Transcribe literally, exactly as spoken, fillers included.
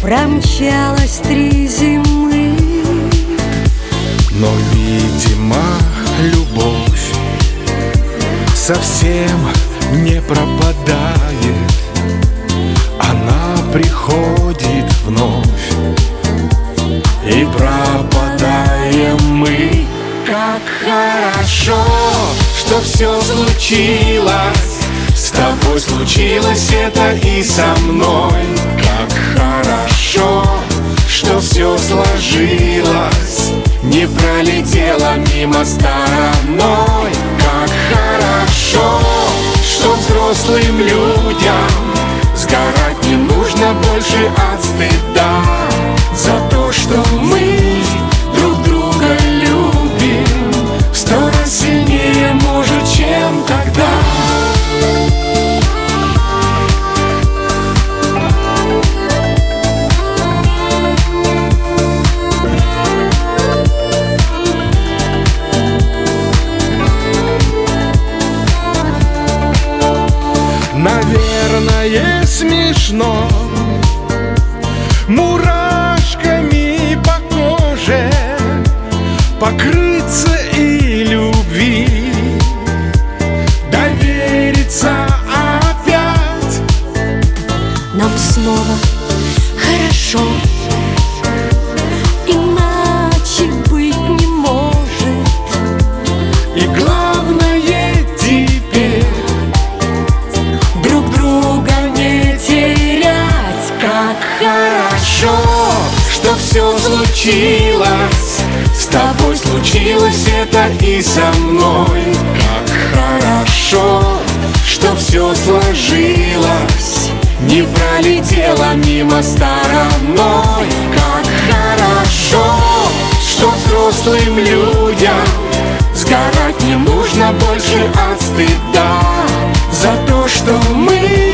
промчалось три зимы. Но, видимо, любовь совсем не пропадает. Она приходит вновь, и пропадаем мы. Как хорошо, что все случилось, с тобой случилось это и со мной. Как хорошо, что все сложилось, не пролетело мимо стороной. Как хорошо, что взрослым людям сгорать не нужно больше от стыда за то, что мы друг друга любим в сто раз сильнее, может, чем тогда. Наверное, смешно мурашками по коже покрыться и любви довериться опять. Нам снова хорошо, иначе быть не может. И главное теперь Друг друга не терять. как хорошо, что все случилось, с тобой случилось это и со мной. Как хорошо, что все сложилось, не пролетело мимо стороной. Как хорошо, что взрослым людям сгорать не нужно больше от стыда за то, что мы